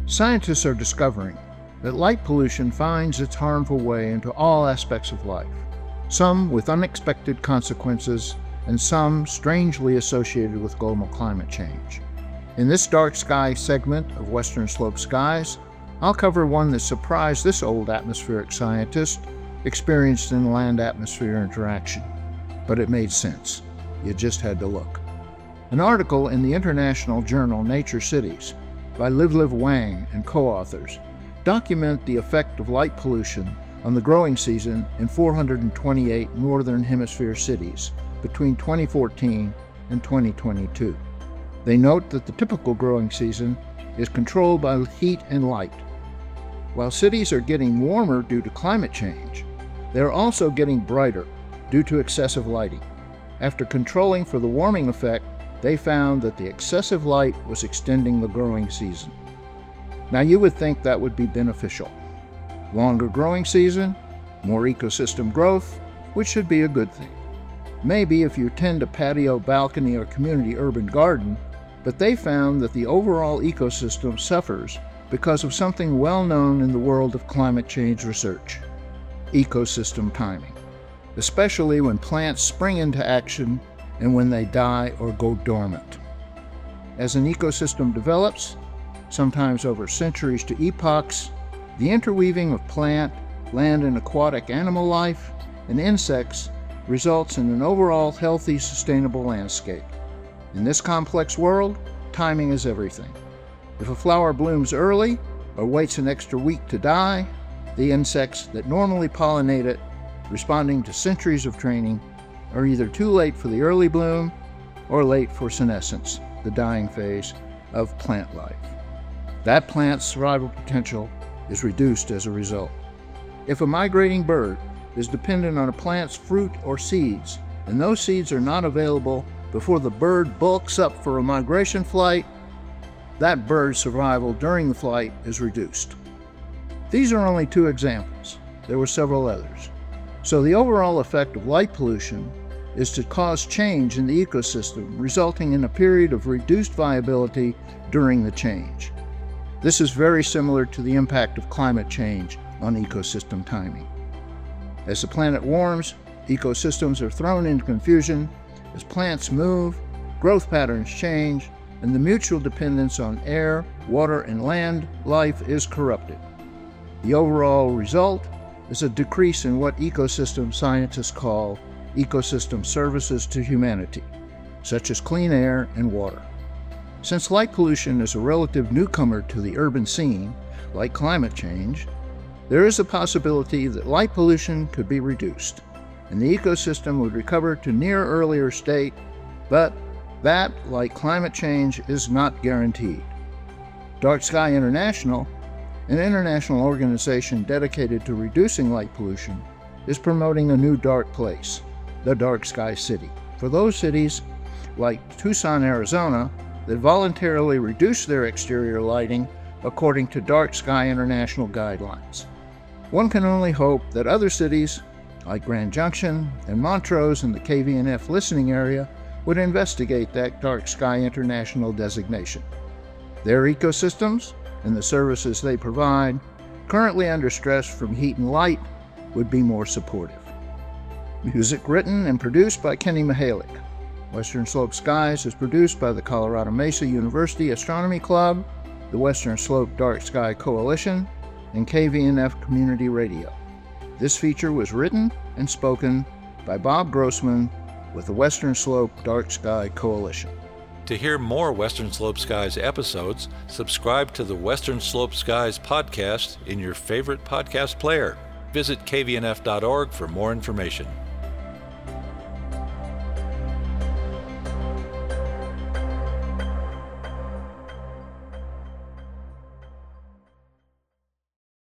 Scientists are discovering that light pollution finds its harmful way into all aspects of life, some with unexpected consequences and some strangely associated with global climate change. In this Dark Sky segment of Western Slope Skies, I'll cover one that surprised this old atmospheric scientist experienced in land-atmosphere interaction. But it made sense. You just had to look. An article in the international journal Nature Cities by Liv Wang and co-authors document the effect of light pollution on the growing season in 428 Northern Hemisphere cities between 2014 and 2022. They note that the typical growing season is controlled by heat and light. While cities are getting warmer due to climate change, they're also getting brighter due to excessive lighting. After controlling for the warming effect, they found that the excessive light was extending the growing season. Now you would think that would be beneficial. Longer growing season, more ecosystem growth, which should be a good thing. Maybe if you tend a patio, balcony, or community urban garden, but they found that the overall ecosystem suffers because of something well known in the world of climate change research: ecosystem timing, especially when plants spring into action and when they die or go dormant. As an ecosystem develops, sometimes over centuries to epochs, the interweaving of plant, land, and aquatic animal life and insects results in an overall healthy, sustainable landscape. In this complex world, timing is everything. If a flower blooms early or waits an extra week to die, the insects that normally pollinate it, responding to centuries of training, are either too late for the early bloom or late for senescence, the dying phase of plant life. That plant's survival potential is reduced as a result. If a migrating bird is dependent on a plant's fruit or seeds, and those seeds are not available before the bird bulks up for a migration flight, that bird's survival during the flight is reduced. These are only two examples. There were several others. So the overall effect of light pollution is to cause change in the ecosystem, resulting in a period of reduced viability during the change. This is very similar to the impact of climate change on ecosystem timing. As the planet warms, ecosystems are thrown into confusion. As plants move, growth patterns change, and the mutual dependence on air, water, and land life is corrupted. The overall result is a decrease in what ecosystem scientists call ecosystem services to humanity, such as clean air and water. Since light pollution is a relative newcomer to the urban scene, like climate change, there is a possibility that light pollution could be reduced, and the ecosystem would recover to near earlier state, but that, like climate change, is not guaranteed. Dark Sky International, an international organization dedicated to reducing light pollution, is promoting a new dark place, the Dark Sky City, for those cities, like Tucson, Arizona, that voluntarily reduce their exterior lighting according to Dark Sky International guidelines. One can only hope that other cities, like Grand Junction and Montrose in the KVNF listening area, would investigate that Dark Sky International designation. Their ecosystems and the services they provide, currently under stress from heat and light, would be more supportive. Music written and produced by Kenny Mihalik. Western Slope Skies is produced by the Colorado Mesa University Astronomy Club, the Western Slope Dark Sky Coalition, and KVNF Community Radio. This feature was written and spoken by Bob Grossman with the Western Slope Dark Sky Coalition. To hear more Western Slope Skies episodes, subscribe to the Western Slope Skies podcast in your favorite podcast player. Visit kvnf.org for more information.